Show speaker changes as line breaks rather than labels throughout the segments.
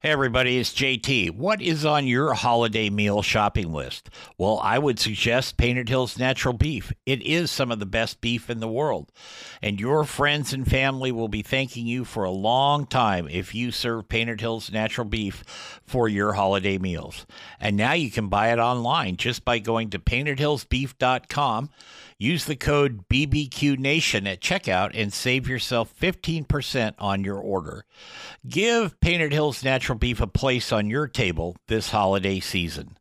Hey everybody, it's JT. What is on your holiday meal shopping list? Well, I would suggest Painted Hills Natural Beef. It is some of the best beef in the world. And your friends and family will be thanking you for a long time if you serve Painted Hills Natural Beef for your holiday meals. And now you can buy it online just by going to paintedhillsbeef.com. Use the code BBQNation at checkout and save yourself 15% on your order. Give Painted Hills Natural Beef a place on your table this holiday season.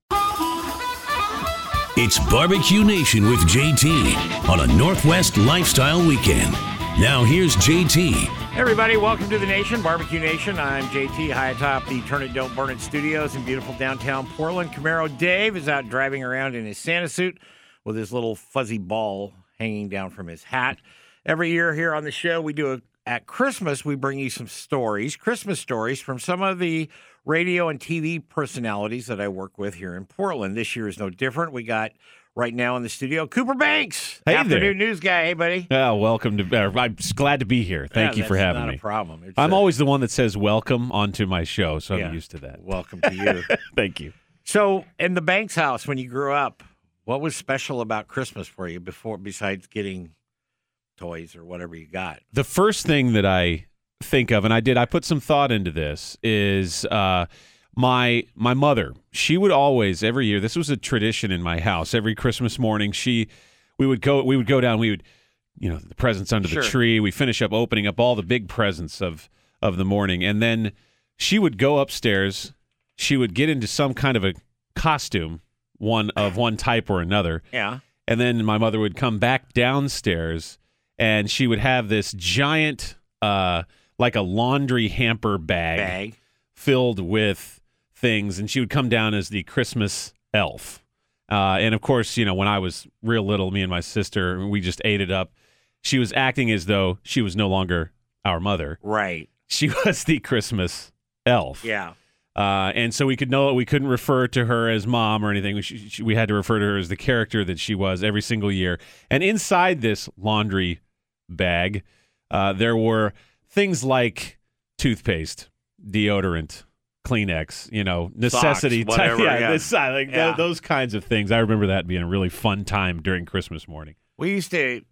It's Barbecue Nation with JT on a Northwest Lifestyle Weekend. Now here's JT.
Hey everybody, welcome to the Nation, Barbecue Nation. I'm JT, high atop the Turn It Don't Burn It studios in beautiful downtown Portland. Camaro Dave is out driving around in his Santa suit with his little fuzzy ball hanging down from his hat. Every year here on the show, at Christmas, we bring you some stories, Christmas stories from some of the radio and TV personalities that I work with here in Portland. This year is no different. We got right now in the studio Cooper Banks,
hey
afternoon news guy. Hey, buddy.
Welcome to. I'm just glad to be here. Thank you for having me.
Not a problem.
I'm always the one that says welcome onto my show, so I'm used to that.
Welcome to you.
Thank you.
So, in the Banks house, when you grew up, what was special about Christmas for you besides getting toys or whatever you got?
The first thing that I think of, and I put some thought into this, is my mother. She would always, every year, this was a tradition in my house. Every Christmas morning, we would go down. We would, the presents under the tree. We finish up opening up all the big presents of the morning, and then she would go upstairs. She would get into some kind of a costume, one type or another.
Yeah.
And then my mother would come back downstairs, and she would have this giant, like a laundry hamper bag filled with things, and she would come down as the Christmas elf. And, of course, when I was real little, me and my sister, we just ate it up. She was acting as though she was no longer our mother.
Right.
She was the Christmas elf.
Yeah.
And so we couldn't refer to her as mom or anything. We had to refer to her as the character that she was every single year. And inside this laundry bag, there were things like toothpaste, deodorant, Kleenex, necessity
socks, whatever,
those kinds of things. I remember that being a really fun time during Christmas morning.
We used to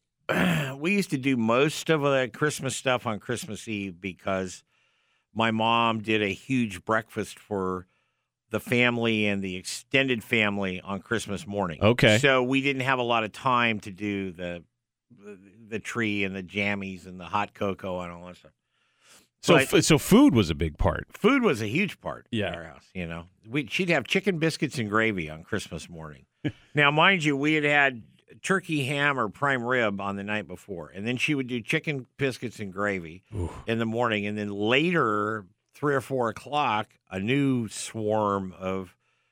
do most of the Christmas stuff on Christmas Eve because my mom did a huge breakfast for the family and the extended family on Christmas morning.
Okay.
So we didn't have a lot of time to do the tree and the jammies and the hot cocoa and all that stuff.
So food was a big part.
Food was a huge part
in
our house. She'd have chicken biscuits and gravy on Christmas morning. Now, mind you, we had turkey, ham, or prime rib on the night before, and then she would do chicken biscuits and gravy in the morning, and then later, 3 or 4 o'clock, a new swarm of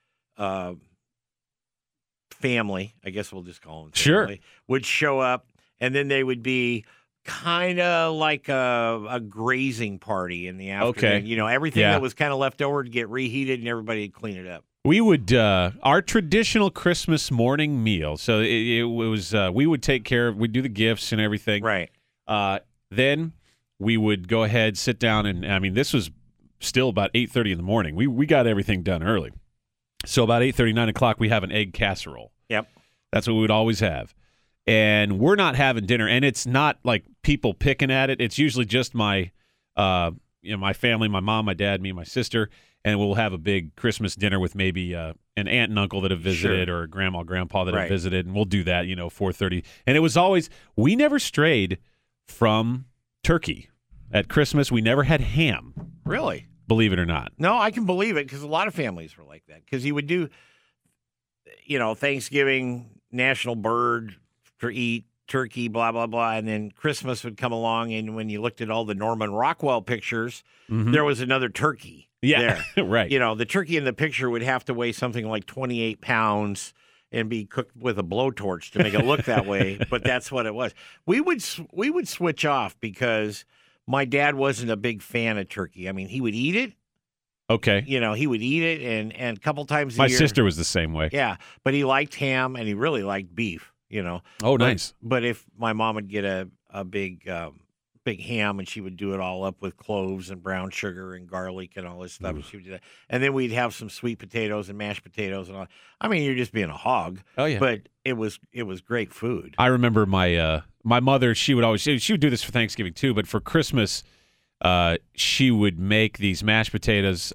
family, I guess we'll just call them family, would show up, and then they would be kind of like a grazing party in the afternoon.
Okay.
Everything that was kind of left over would get reheated, and everybody would clean it up.
We would our traditional Christmas morning meal. So it was we would take care of. We'd do the gifts and everything.
Right.
Then we would go ahead, sit down, and this was still about 8:30 in the morning. We got everything done early. So about 8:30, 9 o'clock, we have an egg casserole.
Yep.
That's what we would always have. And we're not having dinner, and it's not like people picking at it. It's usually just my my family, my mom, my dad, me, and my sister. And we'll have a big Christmas dinner with maybe an aunt and uncle that have visited or a grandma, grandpa that have visited. And we'll do that, 4:30. And it was always, we never strayed from turkey. At Christmas, we never had ham.
Really?
Believe it or not.
No, I can believe it because a lot of families were like that. Because you would do, Thanksgiving, national bird to eat, turkey, blah, blah, blah. And then Christmas would come along. And when you looked at all the Norman Rockwell pictures, there was another turkey.
Yeah,
there.
Right.
The turkey in the picture would have to weigh something like 28 pounds and be cooked with a blowtorch to make it look that way. But that's what it was. We would switch off because my dad wasn't a big fan of turkey. I mean, he would eat it.
Okay.
He would eat it and a couple times a
year.
My
sister was the same way.
Yeah, but he liked ham and he really liked beef,
Oh, nice.
But if my mom would get a big
big ham, and she would do it all up with cloves and brown sugar and garlic and all this stuff. And she would do that, and then we'd have some sweet potatoes and mashed potatoes and all. I mean, you're just being a hog.
Oh yeah,
but it was great food.
I remember my my mother. She would do this for Thanksgiving too, but for Christmas, she would make these mashed potatoes.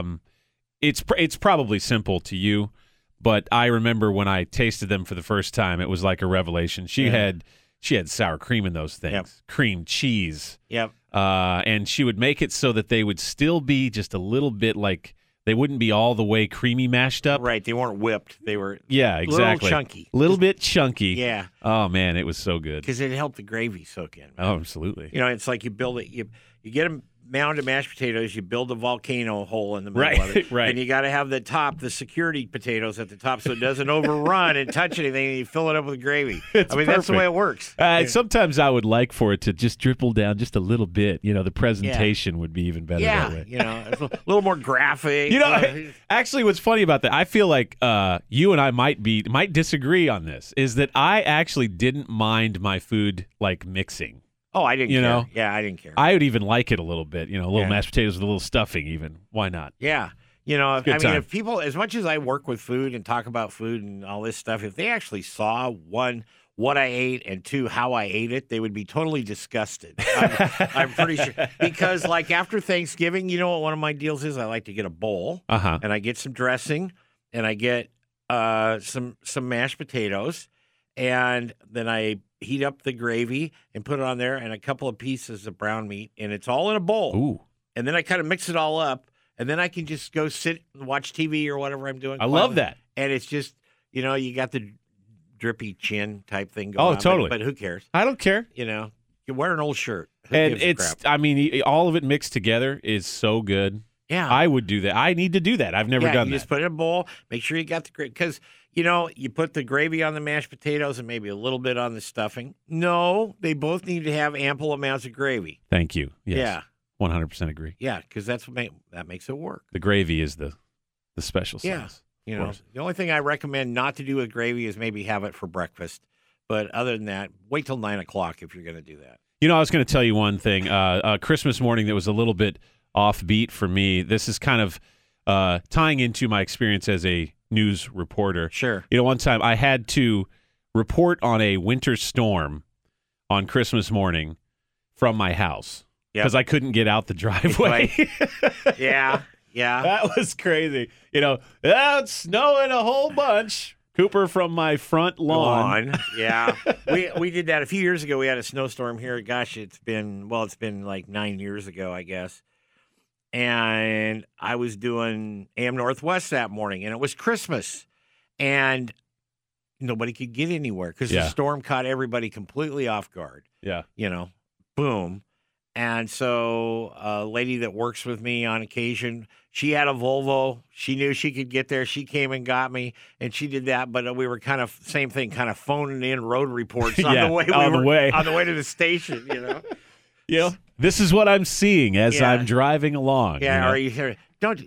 It's probably simple to you, but I remember when I tasted them for the first time, it was like a revelation. She had sour cream in those things,
Yep.
cream cheese.
Yep.
And she would make it so that they would still be just a little bit like they wouldn't be all the way creamy mashed up.
Right. They weren't whipped. They were
Exactly.
little chunky.
Little bit chunky.
Yeah.
Oh man, it was so good.
Because it helped the gravy soak in. Man.
Oh, absolutely.
You know, it's like you build it. You get a mound of mashed potatoes. You build a volcano hole in the middle of it.
Right.
And you got to have the security potatoes at the top so it doesn't overrun and touch anything. And you fill it up with gravy.
It's
I mean, that's the
perfect.
way it works.
Sometimes I would like for it to just dribble down just a little bit. You know, the presentation would be even better that way.
You know, it's a little more graphic.
You know, actually, what's funny about that, I feel like you and I might disagree on this, is that I actually didn't mind my food like mixing.
Oh, I didn't
You
care.
know?
Yeah, I didn't care.
I would even like it a little bit. You know, a little
Yeah.
mashed potatoes with a little stuffing even. Why not?
Yeah. You know,
Good time.
if people, as much as I work with food and talk about food and all this stuff, if they actually saw, one, what I ate, and two, how I ate it, they would be totally disgusted. I'm pretty sure. Because, like, after Thanksgiving, you know what one of my deals is? I like to get a bowl,
Uh-huh.
and I get some dressing, and I get some mashed potatoes, and then I heat up the gravy and put it on there, and a couple of pieces of brown meat, and it's all in a bowl.
Ooh.
And then I kind of mix it all up, and then I can just go sit and watch TV or whatever I'm doing.
I love that.
And it's just, you know, you got the drippy chin type thing going on.
Oh, totally.
But who cares?
I don't care.
You know, you wear an old shirt. Who
And
gives a
it's,
crap?
I mean, all of it mixed together is so good.
Yeah.
I would do that. I need to do that. I've never done
you
that.
just put it in a bowl. Make sure you got the gravy. Because, you know, you put the gravy on the mashed potatoes and maybe a little bit on the stuffing. No, they both need to have ample amounts of gravy.
Thank you. Yes.
Yeah.
100% agree.
Yeah, because that makes it work.
The gravy is the special
Yeah.
sauce.
You
Of
know,
course.
the only thing I recommend not to do with gravy is maybe have it for breakfast. But other than that, wait till 9 o'clock if you're going to do that.
You know, I was going to tell you one thing. Christmas morning that was a little bit offbeat for me. This is kind of tying into my experience as a news reporter.
Sure.
You know, one time I had to report on a winter storm on Christmas morning from my house because I couldn't get out the driveway.
Yeah. Yeah.
That was crazy. You know, it's snowing a whole bunch. Cooper from my front lawn.
Yeah. We did that a few years ago. We had a snowstorm here. Gosh, it's been like 9 years ago, I guess. And I was doing AM Northwest that morning, and it was Christmas. And nobody could get anywhere because the storm caught everybody completely off guard.
Yeah.
You know, boom. And so a lady that works with me on occasion, she had a Volvo. She knew she could get there. She came and got me, and she did that. But we were kind of same thing, kind of phoning in road reports on the way on the way to the station. You know,
You know, this is what I'm seeing as
Yeah.
I'm driving along.
yeah.
you know?
Or you hear, don't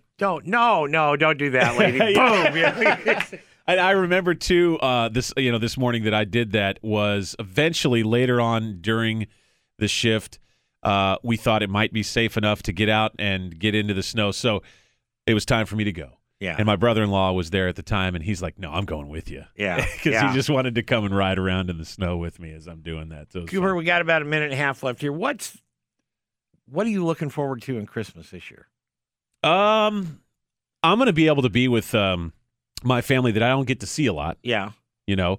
do that, lady. Boom. Yeah.
And I remember too, this morning that I did that was eventually later on during the shift. We thought it might be safe enough to get out and get into the snow, so it was time for me to go.
Yeah.
And my brother-in-law was there at the time, and he's like, "No, I'm going with you."
Yeah.
Because he just wanted to come and ride around in the snow with me as I'm doing that. So it was
Cooper,
fun.
we got about a minute and a half left here. What are you looking forward to in Christmas this year?
I'm going to be able to be with my family that I don't get to see a lot.
Yeah.
You know,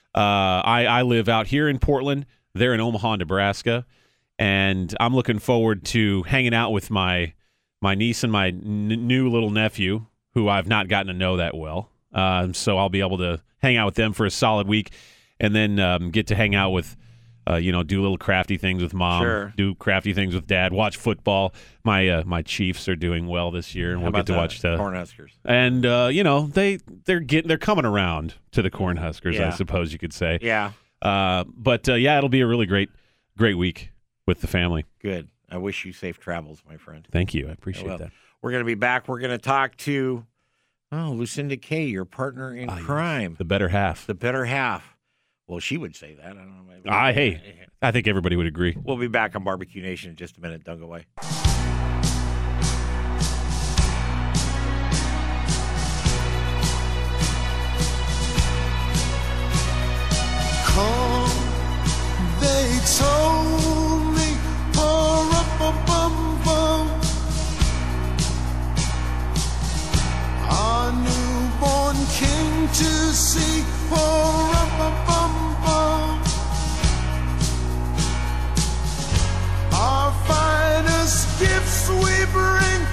I live out here in Portland. They're in Omaha, Nebraska, and I'm looking forward to hanging out with my niece and my new little nephew, who I've not gotten to know that well. So I'll be able to hang out with them for a solid week, and then get to hang out with, do little crafty things with mom,
Sure.
do crafty things with dad, watch football. My Chiefs are doing well this year, and
How
we'll
about
get to watch the
Cornhuskers?
and they're coming around to the Cornhuskers, I
Yeah.
suppose you could say.
Yeah.
But it'll be a really great week with the family.
Good. I wish you safe travels, my friend.
Thank you. I appreciate
Well,
that.
We're going to be back. We're going to talk to Lucinda Kay, your partner in crime,
The better half.
the better half. Well, she would say that. I don't know.
Hey, I think everybody would agree.
We'll be back on Barbecue Nation in just a minute. Don't go away.
They told me, our newborn king to see, our finest gifts we bring,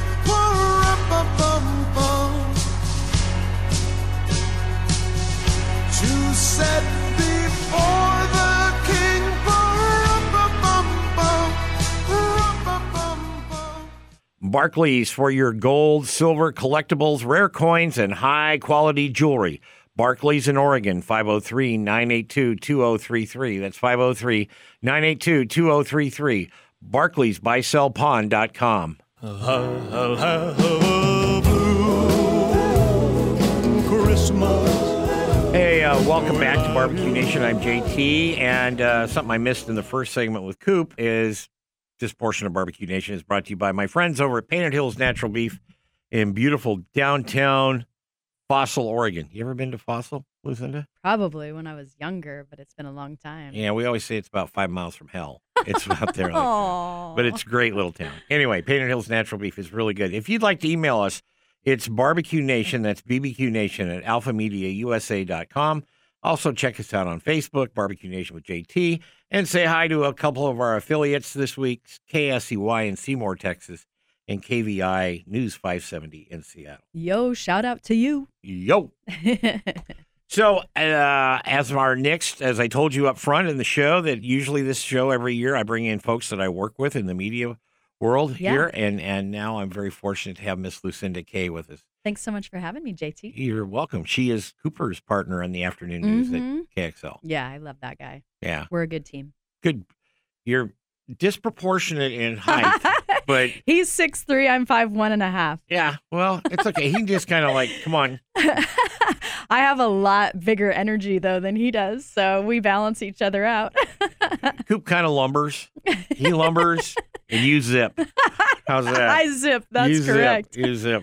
to set before the king.
Barclays for your gold, silver, collectibles, rare coins, and high-quality jewelry. Barclays in Oregon, 503-982-2033. That's 503-982-2033. BarclaysBuySellPawn.com. Hey, welcome back to Barbecue Nation. I'm JT, and something I missed in the first segment with Coop is this portion of Barbecue Nation is brought to you by my friends over at Painted Hills Natural Beef in beautiful downtown Fossil, Oregon. You ever been to Fossil, Lucinda?
Probably when I was younger, but it's been a long time.
Yeah, we always say it's about 5 miles from hell. It's out there.
Aww.
But it's a great little town. Anyway, Painted Hills Natural Beef is really good. If you'd like to email us, it's Barbecue Nation. That's BBQ Nation at alphamediausa.com. Also, check us out on Facebook, Barbecue Nation with JT, and say hi to a couple of our affiliates this week, KSEY in Seymour, Texas, and KVI News 570 in Seattle.
Yo, shout out to you.
Yo. So, as our next, as I told you up front in the show, that usually this show every year I bring in folks that I work with in the media world here, and now I'm very fortunate to have Miss Lucinda Kay with us.
Thanks so much for having me, JT.
You're welcome. She is Cooper's partner on the afternoon news at KXL.
Yeah, I love that guy.
Yeah.
We're a good team.
Good. You're disproportionate in height, but
he's 6'3", I'm 5'1.5".
Yeah, well, it's okay. He just kind of like, come on.
I have a lot bigger energy, though, than he does, so we balance each other out.
Coop kind of lumbers. He lumbers, and you zip. How's that?
I zip. That's correct.
You zip.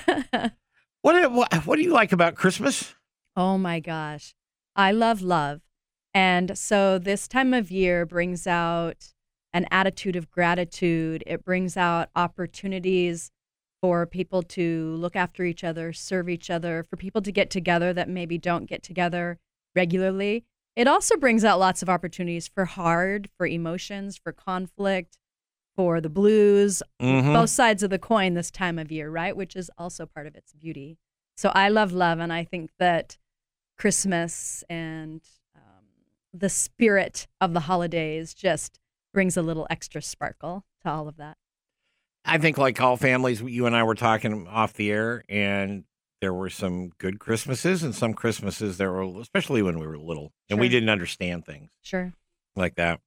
What do you like about Christmas?
Oh, my gosh. I love love. And so this time of year brings out an attitude of gratitude. It brings out opportunities for people to look after each other, serve each other, for people to get together that maybe don't get together regularly. It also brings out lots of opportunities for emotions, for conflict, for the blues, both sides of the coin this time of year, right? Which is also part of its beauty. So I love love, and I think that Christmas and the spirit of the holidays just brings a little extra sparkle to all of that.
I think like all families, you and I were talking off the air, and there were some good Christmases and some Christmases that were, especially when we were little, and we didn't understand things.
Sure.
Like that.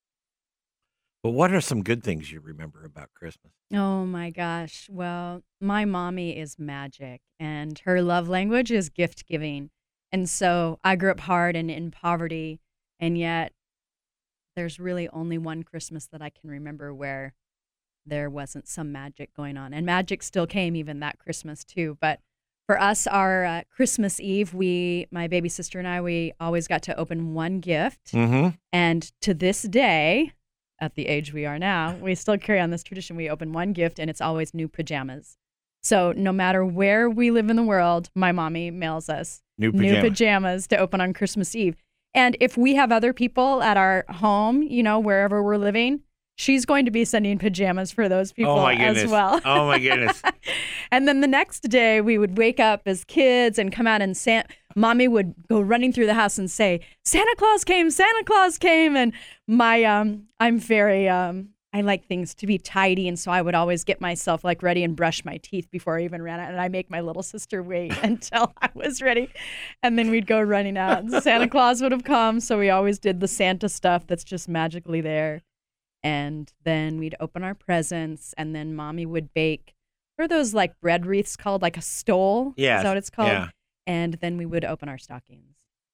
But what are some good things you remember about Christmas?
Oh, my gosh. Well, my mommy is magic, and her love language is gift giving. And so I grew up hard and in poverty, and yet there's really only one Christmas that I can remember where there wasn't some magic going on. And magic still came even that Christmas, too. But for us, our Christmas Eve, my baby sister and I, we always got to open one gift. And to this day, at the age we are now, we still carry on this tradition. We open one gift, and it's always new pajamas. So no matter where we live in the world, my mommy mails us new pajamas to open on Christmas Eve. And if we have other people at our home, wherever we're living, she's going to be sending pajamas for those people as well.
Oh, my goodness.
And then the next day, we would wake up as kids and come out, and Mommy would go running through the house and say, Santa Claus came, Santa Claus came. And I'm very, I like things to be tidy. And so I would always get myself ready and brush my teeth before I even ran out. And I make my little sister wait until I was ready. And then we'd go running out. And Santa Claus would have come. So we always did the Santa stuff that's just magically there. And then we'd open our presents, and then Mommy would bake, what are those bread wreaths called, like a stole?
Yeah.
Is that what it's called?
Yeah.
And then we would open our stockings.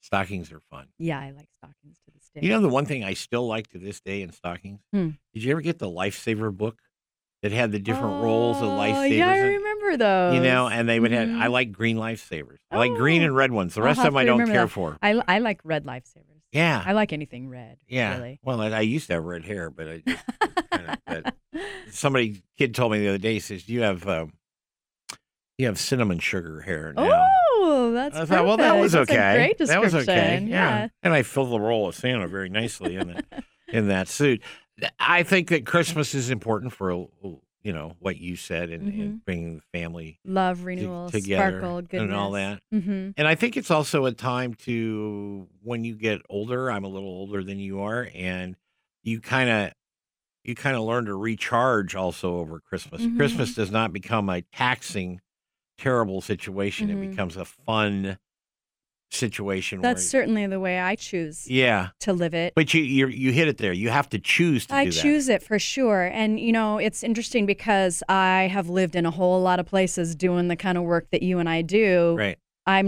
Stockings are fun.
Yeah, I like stockings to this day.
You know the one thing I still like to this day in stockings? Did you ever get the Lifesaver book that had the different rolls of Lifesavers?
Yeah, I
in it?
remember those.
You know, and they would have. I like green Lifesavers. I like green and red ones. The
I'll
rest of
have
them I
to
don't
remember
care
that.
for.
I like red Lifesavers.
Yeah.
I like anything red.
Yeah.
Really.
Well, I used to have red hair, but I just but kid told me the other day, he says, you have cinnamon sugar hair now.
Oh, that's
I thought, well, that was
perfect.
okay.
That's a great
That was okay.
description.
Yeah. And I filled the roll of Santa very nicely in that suit. I think that Christmas is important for, what you said and bringing the family
Love, renewal,
together
sparkle, goodness.
and all that.
Mm-hmm.
And I think it's also a time to, when you get older, I'm a little older than you are, and you kind of learn to recharge also over Christmas.
Mm-hmm.
Christmas does not become a taxing, terrible situation.
Mm-hmm.
It becomes a fun situation.
That's certainly the way I choose to live it.
But you hit it there. You have to choose to do that.
I choose it for sure. And, it's interesting because I have lived in a whole lot of places doing the kind of work that you and I do.
Right.
I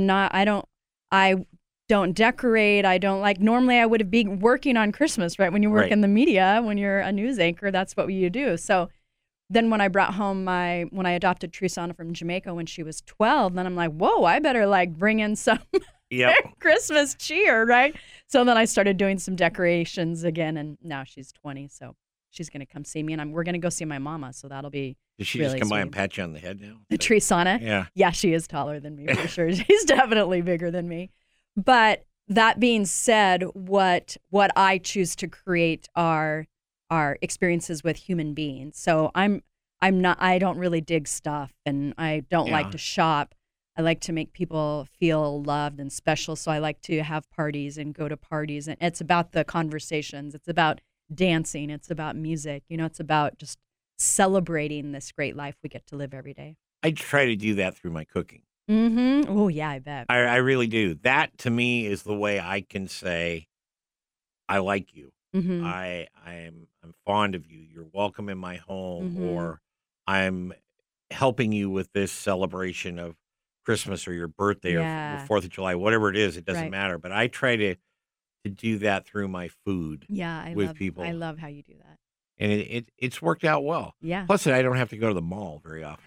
don't decorate. I don't normally I would be working on Christmas, right? When you work in the media, when you're a news anchor, that's what you do. So then when I brought home when I adopted Trisana from Jamaica when she was 12, then I'm like, whoa, I better bring in some Christmas cheer, right? So then I started doing some decorations again, and now she's 20, so she's going to come see me, and we're going to go see my mama, so that'll be
Does she
really
just come by
sweet.
and pat you on the head now?
Trisana?
Yeah.
Yeah, she is taller than me for sure. She's definitely bigger than me. But that being said, what I choose to create are experiences with human beings. So I don't really dig stuff, and I don't like to shop. I like to make people feel loved and special. So I like to have parties and go to parties, and it's about the conversations. It's about dancing. It's about music. It's about just celebrating this great life we get to live every day.
I try to do that through my cooking.
Mm-hmm. Oh, yeah, I bet.
I really do. That, to me, is the way I can say, I like you.
Mm-hmm.
I'm fond of you. You're welcome in my home,
Mhm.
or I'm helping you with this celebration of Christmas or your birthday
Yeah.
or 4th of July, whatever it is. It doesn't
Right.
matter. But I try to do that through my food,
Yeah,
with people.
I love how you do that.
and it's worked out well.
Yeah.
Plus, I don't have to go to the mall very often.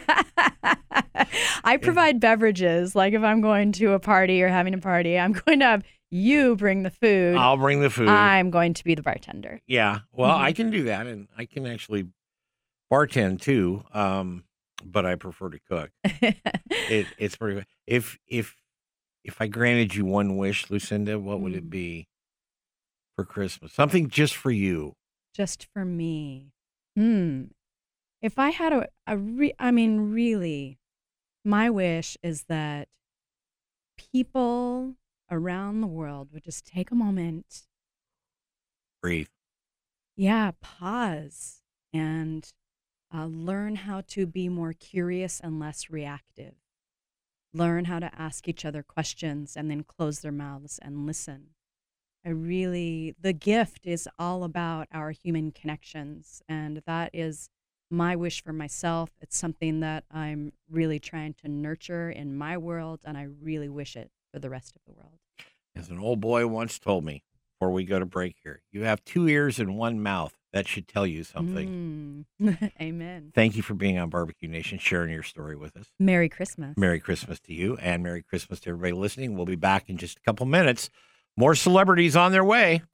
I provide beverages. Like if I'm going to a party or having a party, I'm going to have you bring the food.
I'll bring the food.
I'm going to be the bartender.
Yeah, well,
Mhm.
I can do that, and I can actually bartend too. But I prefer to cook. It's pretty good. If I granted you one wish, Lucinda, what would it be for Christmas? Something just for you.
Just for me. If I had really, my wish is that people around the world would just take a moment,
Breathe.
pause, and learn how to be more curious and less reactive. Learn how to ask each other questions and then close their mouths and listen. The gift is all about our human connections, and that is my wish for myself. It's something that I'm really trying to nurture in my world, and I really wish it for the rest of the world.
As an old boy once told me, before we go to break here, you have 2 ears and 1 mouth. That should tell you something.
Amen.
Thank you for being on Barbecue Nation, sharing your story with us.
Merry Christmas.
Merry Christmas to you, and Merry Christmas to everybody listening. We'll be back in just a couple minutes. More celebrities on their way.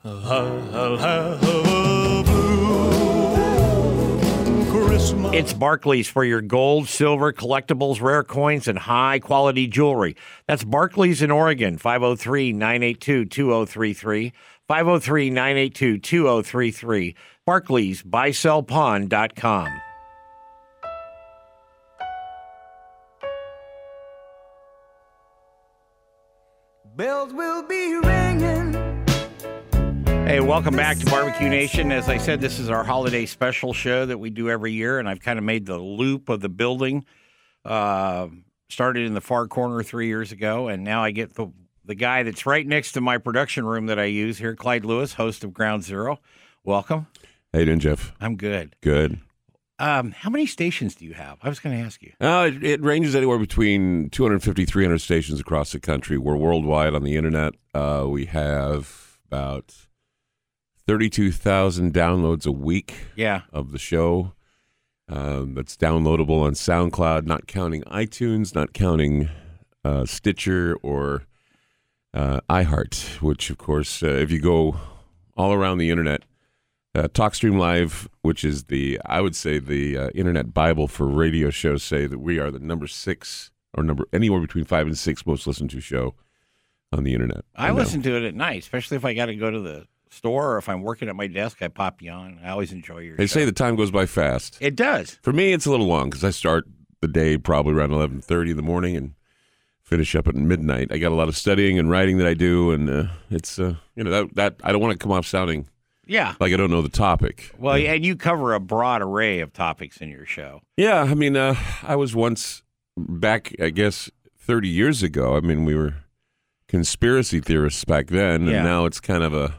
It's Barclays for your gold, silver, collectibles, rare coins, and high-quality jewelry. That's Barclays in Oregon, 503-982-2033, 503-982-2033, Barclays, buysellpawn.com.
Bells will be ringing.
Hey, welcome back to Barbecue Nation. As I said, this is our holiday special show that we do every year, and I've kind of made the loop of the building. Started in the far corner 3 years ago, and now I get the guy that's right next to my production room that I use here, Clyde Lewis, host of Ground Zero. Welcome.
How you doing, Jeff?
I'm good.
Good.
How many stations do you have? I was going to ask you.
It ranges anywhere between 250, 300 stations across the country. We're worldwide on the internet. We have about 32,000 downloads a week of the show. That's downloadable on SoundCloud, not counting iTunes, not counting Stitcher or iHeart, which, of course, if you go all around the internet, TalkStream Live, which is I would say the internet Bible for radio shows, say that we are the number 6 or anywhere between 5 and 6 most listened to show on the internet.
I listen to it at night, especially if I got to go to the store or if I'm working at my desk, I pop you on. I always enjoy your show.
They say the time goes by fast.
It does.
For me, it's a little long because I start the day probably around 11:30 in the morning and finish up at midnight. I got a lot of studying and writing that I do, and it's that I don't want to come off sounding like I don't know the topic.
Well, and you cover a broad array of topics in your show.
Yeah, I mean, I was once back, I guess, 30 years ago. I mean, we were conspiracy theorists back then, and now it's kind of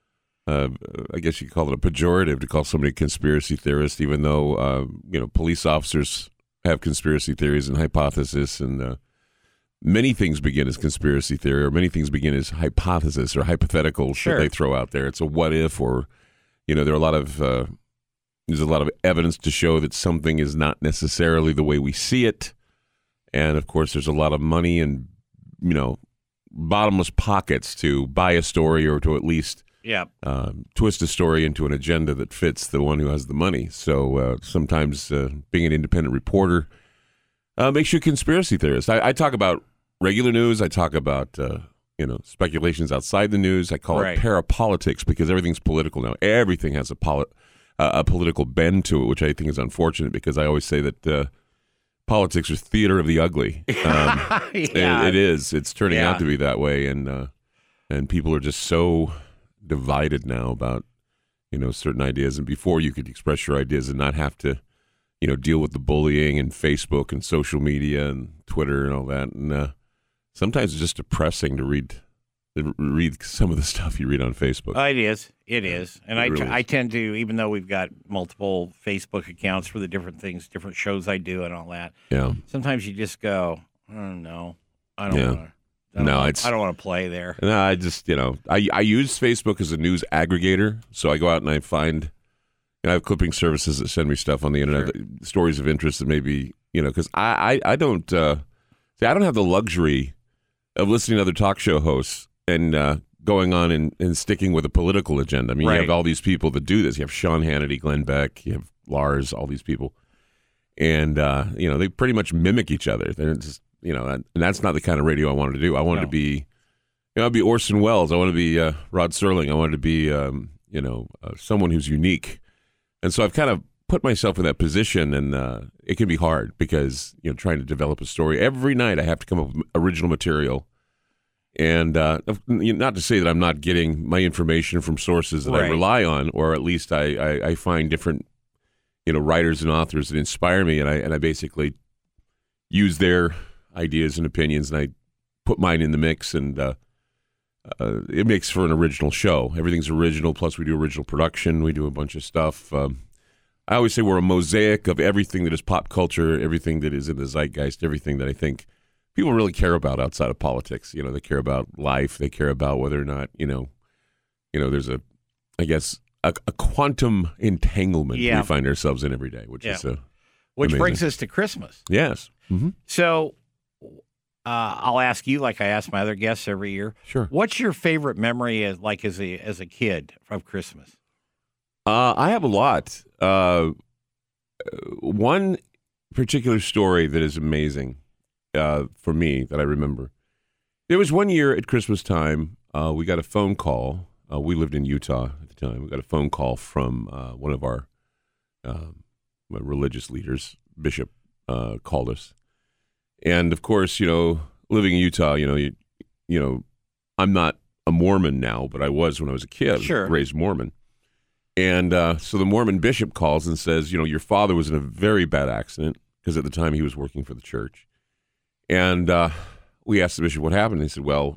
I guess you call it a pejorative to call somebody a conspiracy theorist, even though police officers have conspiracy theories and hypotheses, and many things begin as conspiracy theory, or many things begin as hypothesis or hypotheticals that they throw out there. It's a what if, or there are a lot of there's a lot of evidence to show that something is not necessarily the way we see it, and of course, there's a lot of money and bottomless pockets to buy a story or to at least twist a story into an agenda that fits the one who has the money. So sometimes being an independent reporter makes you a conspiracy theorist. I talk about regular news. I talk about speculations outside the news. I call it parapolitics because everything's political now. Everything has a political bend to it, which I think is unfortunate because I always say that politics is theater of the ugly. It is. It's turning out to be that way, and people are just so divided now about certain ideas. And before you could express your ideas and not have to deal with the bullying and Facebook and social media and Twitter and all that. And sometimes it's just depressing to read some of the stuff you read on Facebook.
It is. And I tend to, even though we've got multiple Facebook accounts for the different things, different shows I do and all that. Yeah. Sometimes you just go, I don't know. I don't want to play there.
No, I just, I use Facebook as a news aggregator. So I go out and I find, I have clipping services that send me stuff on the internet, stories of interest that maybe, because I don't have the luxury of listening to other talk show hosts and going on and sticking with a political agenda. I mean, you have all these people that do this. You have Sean Hannity, Glenn Beck, you have Lars, all these people. And, they pretty much mimic each other. They're just, and that's not the kind of radio I wanted to do. I wanted to be, I'd be Orson Welles. I want to be Rod Serling. I wanted to be, someone who's unique. And so I've kind of put myself in that position, and it can be hard because, trying to develop a story. Every night I have to come up with original material. And not to say that I'm not getting my information from sources that I rely on, or at least I find different, writers and authors that inspire me, and I basically use their ideas and opinions, and I put mine in the mix, and it makes for an original show. Everything's original, plus we do original production. We do a bunch of stuff. I always say we're a mosaic of everything that is pop culture, everything that is in the zeitgeist, everything that I think people really care about outside of politics. They care about life. They care about whether or not, there's a quantum entanglement we find ourselves in every day, which is
which
amazing.
Brings us to Christmas.
Yes. Mm-hmm.
So I'll ask you, like I ask my other guests every year.
Sure.
What's your favorite memory as a kid of Christmas?
I have a lot. One particular story that is amazing for me that I remember. There was one year at Christmas time, we got a phone call. We lived in Utah at the time. We got a phone call from one of our religious leaders, Bishop, called us. And of course, living in Utah, I'm not a Mormon now, but I was when I was a kid.
Sure.
I was raised Mormon. And so the Mormon bishop calls and says, your father was in a very bad accident, because at the time he was working for the church. And we asked the bishop what happened. And he said, well,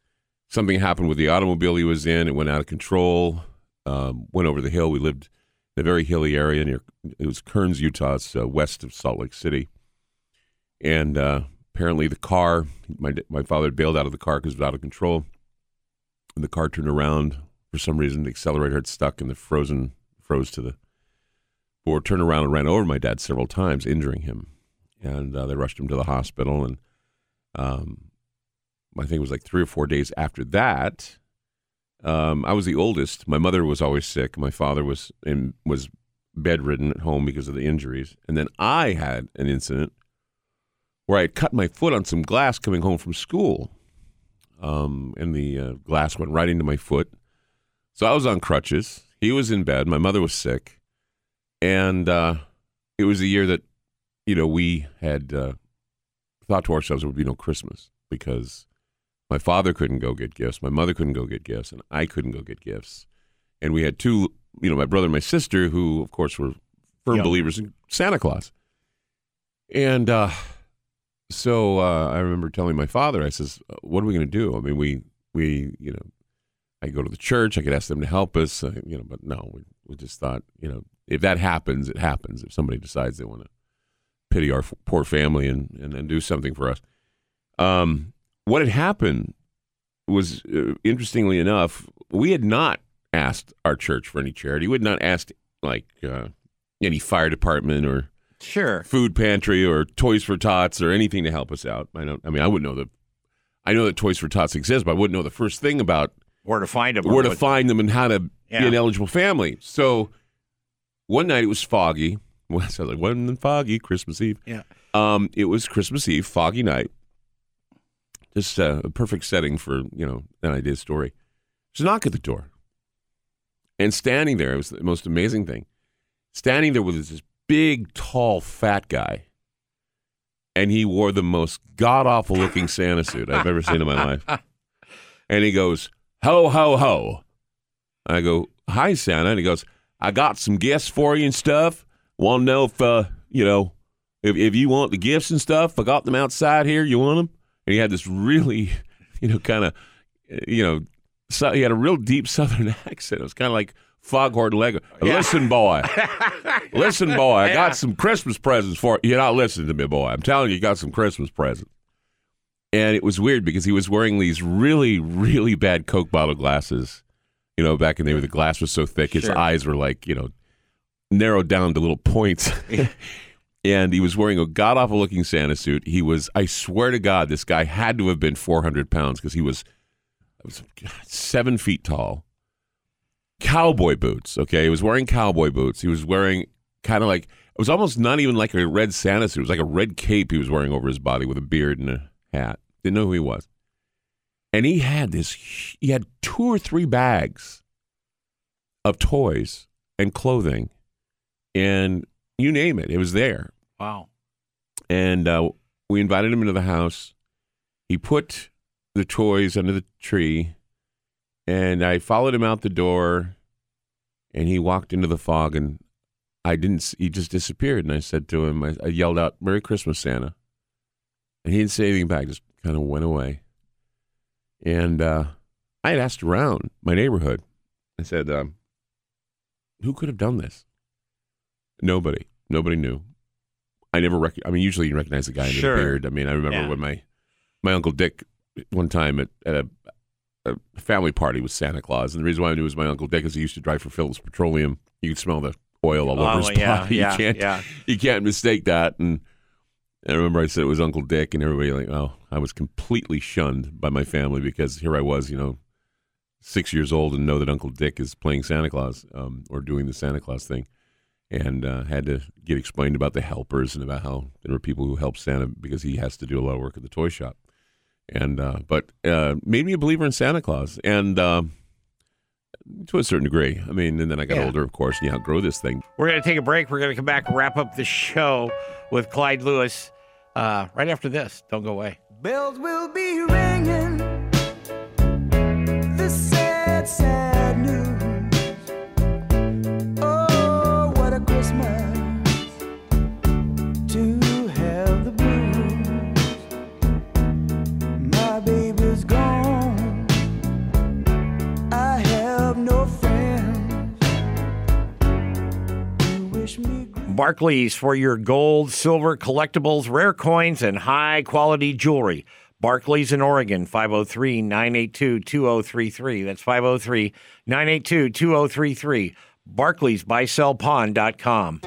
something happened with the automobile he was in. It went out of control, went over the hill. We lived a very hilly area near. It was Kearns, Utah. It's west of Salt Lake City. And apparently the car, my father had bailed out of the car because it was out of control. And the car turned around. For some reason, the accelerator had stuck and froze to the board, turned around and ran over my dad several times, injuring him. And they rushed him to the hospital. And I think it was like 3 or 4 days after that, I was the oldest. My mother was always sick. My father was bedridden at home because of the injuries. And then I had an incident where I had cut my foot on some glass coming home from school. And the glass went right into my foot. So I was on crutches. He was in bed. My mother was sick. And it was the year that, we had thought to ourselves there would be no Christmas because my father couldn't go get gifts. My mother couldn't go get gifts. And I couldn't go get gifts. And we had two, my brother and my sister, who, of course, were firm believers in Santa Claus. And so I remember telling my father, I says, what are we going to do? I mean, we I go to the church. I could ask them to help us, but no, we just thought, if that happens, it happens. If somebody decides they want to pity our poor family and do something for us. What had happened was, interestingly enough, we had not asked our church for any charity. We had not asked, any fire department or food pantry or Toys for Tots or anything to help us out. I wouldn't know I know that Toys for Tots exist, but I wouldn't know the first thing about
where to find them,
and how to be an eligible family. So one night it was foggy. Well, it sounds like wasn't foggy Christmas Eve.
Yeah.
It was Christmas Eve, foggy night. Just a perfect setting for an idea story. There's a knock at the door, and standing there, it was the most amazing thing. Standing there was this big, tall, fat guy, and he wore the most god-awful looking Santa suit I've ever seen in my life. And he goes, ho, ho, ho. I go, hi, Santa. And he goes, I got some gifts for you and stuff. Want to know if you want the gifts and stuff? I got them outside here. You want them? And he had this really, he had a real deep Southern accent. It was kind of like Foghorn Leghorn. Listen, boy. Listen, boy. I got some Christmas presents for you. You're not listening to me, boy. I'm telling you got some Christmas presents. And it was weird because he was wearing these really, really bad Coke bottle glasses. Back in the day, the glass was so thick, his eyes were like, narrowed down to little points. And he was wearing a god-awful looking Santa suit. He was, I swear to God, this guy had to have been 400 pounds because he was 7 feet tall. Cowboy boots, okay? He was wearing cowboy boots. He was wearing kind of like, it was almost not even like a red Santa suit. It was like a red cape he was wearing over his body with a beard and a hat. Didn't know who he was. And he had 2 or 3 bags of toys and clothing and you name it, it was there.
Wow.
And we invited him into the house. He put the toys under the tree, and I followed him out the door, and he walked into the fog, and he just disappeared. And I said to him, I yelled out, "Merry Christmas, Santa." And he didn't say anything back, just kind of went away. And I had asked around my neighborhood. I said, who could have done this? Nobody knew. I never usually you recognize the guy in the beard. I mean, I remember when my Uncle Dick one time at a family party with Santa Claus, and the reason why I knew it was my Uncle Dick is he used to drive for Phillips Petroleum. You could smell the oil all over his body. You can't mistake that. And I remember I said it was Uncle Dick, and everybody I was completely shunned by my family because here I was, 6 years old and know that Uncle Dick is playing Santa Claus or doing the Santa Claus thing. And had to get explained about the helpers and about how there were people who help Santa because he has to do a lot of work at the toy shop. And but made me a believer in Santa Claus, and to a certain degree. I mean, and then I got older, of course, and you outgrow this thing.
We're going to take a break. We're going to come back and wrap up the show with Clyde Lewis right after this. Don't go away.
Bells will be ringing. The sad, sad news.
Barclays for your gold, silver, collectibles, rare coins, and high-quality jewelry. Barclays in Oregon, 503-982-2033. That's 503-982-2033. BarclaysBuySellPawn.com.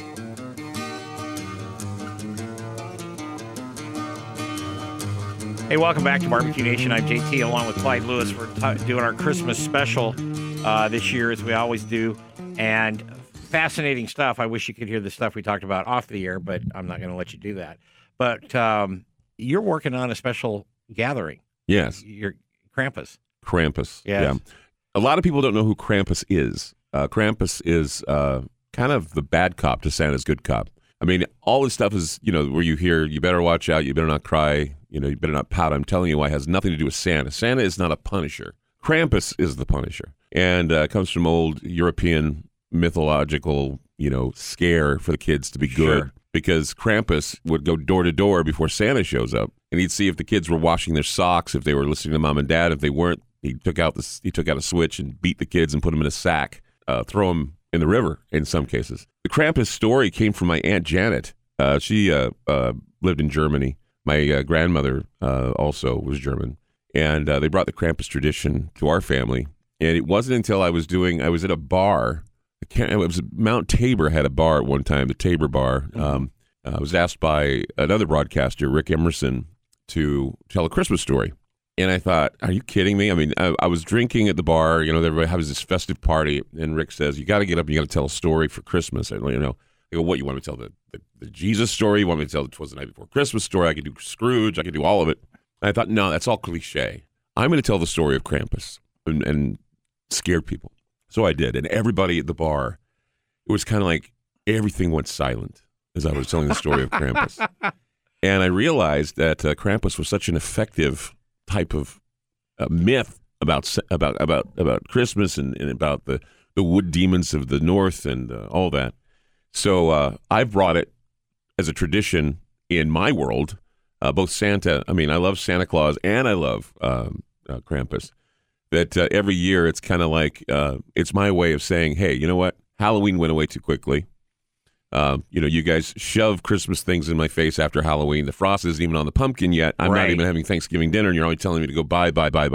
Hey, welcome back to Barbecue Nation. I'm JT along with Clyde Lewis. We're doing our Christmas special this year, as we always do. And fascinating stuff. I wish you could hear the stuff we talked about off the air, but I'm not going to let you do that. But you're working on a special gathering.
Yes.
Your Krampus.
Krampus.
Yes.
Yeah. A lot of people don't know who Krampus is. Krampus is kind of the bad cop to Santa's good cop. I mean, all this stuff is, where you hear, you better watch out, you better not cry, you better not pout. I'm telling you why it has nothing to do with Santa. Santa is not a punisher. Krampus is the punisher. And it comes from old European mythological, scare for the kids to be good.
Sure.
Because Krampus would go door to door before Santa shows up, and he'd see if the kids were washing their socks, if they were listening to mom and dad. If they weren't, he took out a switch and beat the kids and put them in a sack, throw them in the river in some cases. The Krampus story came from my Aunt Janet. She lived in Germany. My grandmother also was German, and they brought the Krampus tradition to our family. And it wasn't until I was at a bar. It was Mount Tabor had a bar at one time, the Tabor Bar. I was asked by another broadcaster, Rick Emerson, to tell a Christmas story. And I thought, are you kidding me? I mean, I was drinking at the bar. Everybody has this festive party. And Rick says, you got to get up and you got to tell a story for Christmas. I go, what, you want me to tell the Jesus story? You want me to tell the 'Twas the Night Before Christmas story? I could do Scrooge. I could do all of it. And I thought, no, that's all cliche. I'm going to tell the story of Krampus and scared people. So I did. And everybody at the bar, it was kind of like everything went silent as I was telling the story of Krampus. And I realized that Krampus was such an effective type of myth about Christmas and about the wood demons of the north and all that. So I've brought it as a tradition in my world, both Santa. I mean, I love Santa Claus and I love Krampus. That every year it's kind of like it's my way of saying, hey, you know what? Halloween went away too quickly. You guys shove Christmas things in my face after Halloween. The frost isn't even on the pumpkin yet. I'm not even having Thanksgiving dinner, and you're only telling me to go buy.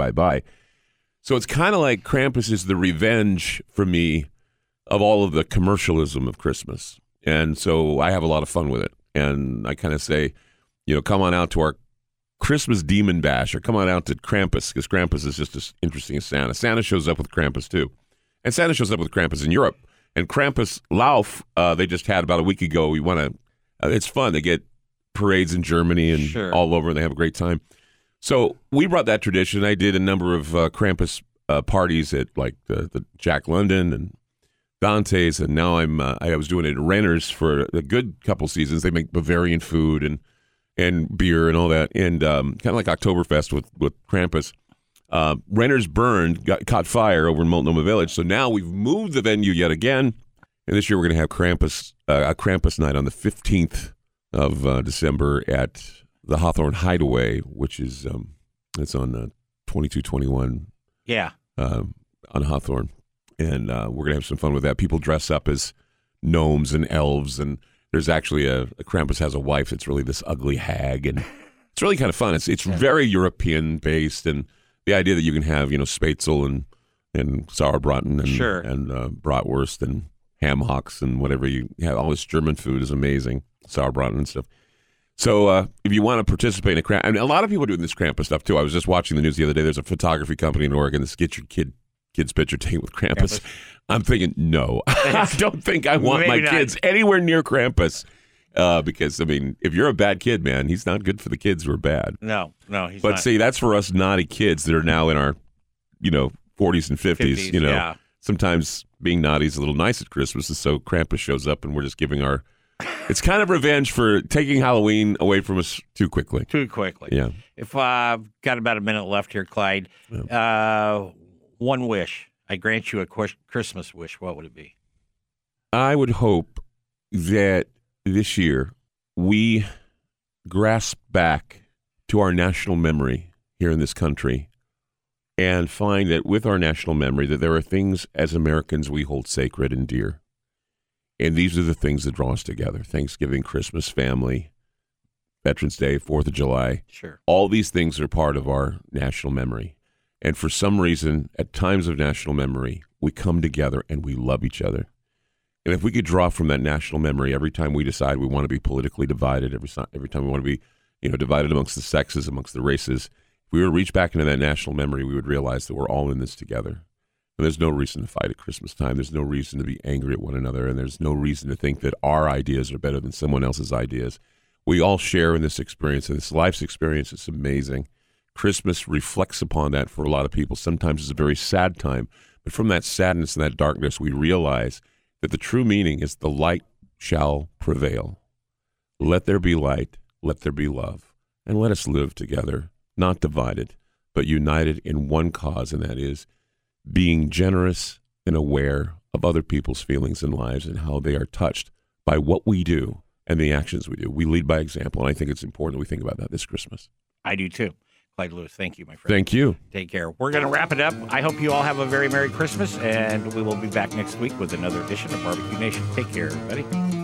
So it's kind of like Krampus is the revenge for me of all of the commercialism of Christmas. And so I have a lot of fun with it. And I kind of say, come on out to our Christmas Demon Bash, or come on out to Krampus, because Krampus is just as interesting as Santa. Santa shows up with Krampus, too. And Santa shows up with Krampus in Europe. And Krampus Lauf, they just had about a week ago. It's fun. They get parades in Germany and all over, and they have a great time. So we brought that tradition. I did a number of Krampus parties at like the Jack London and Dante's, and now I was doing it at Renner's for a good couple seasons. They make Bavarian food and beer and all that, and kind of like Oktoberfest with Krampus. Renner's caught fire over in Multnomah Village, so now we've moved the venue yet again, and this year we're going to have a Krampus night on the 15th of December at the Hawthorne Hideaway, which is it's on 2221 on Hawthorne, and we're going to have some fun with that. People dress up as gnomes and elves, and there's actually a Krampus has a wife that's really this ugly hag, and it's really kind of fun. It's very European based, and the idea that you can have Spätzle and Sauerbraten and bratwurst and ham hocks and whatever you have, all this German food is amazing, Sauerbraten and stuff. So if you want to participate in a a lot of people are doing this Krampus stuff too. I was just watching the news the other day. There's a photography company in Oregon that's get your kids picture taken with Krampus. I'm thinking, no, I don't think I want my kids anywhere near Krampus. Because, I mean, if you're a bad kid, man, he's not good for the kids who are bad.
No, he's not.
But see, that's for us naughty kids that are now in our, 40s and 50s. Sometimes being naughty is a little nice at Christmas, and so Krampus shows up, and we're just giving it's kind of revenge for taking Halloween away from us too quickly. Yeah.
If I've got about a minute left here, Clyde, one wish. I grant you a Christmas wish. What would it be?
I would hope that this year we grasp back to our national memory here in this country and find that with our national memory that there are things as Americans we hold sacred and dear. And these are the things that draw us together. Thanksgiving, Christmas, family, Veterans Day, 4th of July.
Sure.
All these things are part of our national memory. And for some reason, at times of national memory, we come together and we love each other. And if we could draw from that national memory every time we decide we want to be politically divided, every time we want to be, divided amongst the sexes, amongst the races, if we were to reach back into that national memory, we would realize that we're all in this together. And there's no reason to fight at Christmas time. There's no reason to be angry at one another. And there's no reason to think that our ideas are better than someone else's ideas. We all share in this experience, and this life's experience is amazing. Christmas reflects upon that for a lot of people. Sometimes it's a very sad time. But from that sadness and that darkness, we realize that the true meaning is the light shall prevail. Let there be light. Let there be love. And let us live together, not divided, but united in one cause, and that is being generous and aware of other people's feelings and lives and how they are touched by what we do and the actions we do. We lead by example, and I think it's important that we think about that this Christmas.
I do too. Clyde Lewis, thank you, my friend.
Thank you.
Take care. We're going to wrap it up. I hope you all have a very Merry Christmas, and we will be back next week with another edition of Barbecue Nation. Take care, everybody.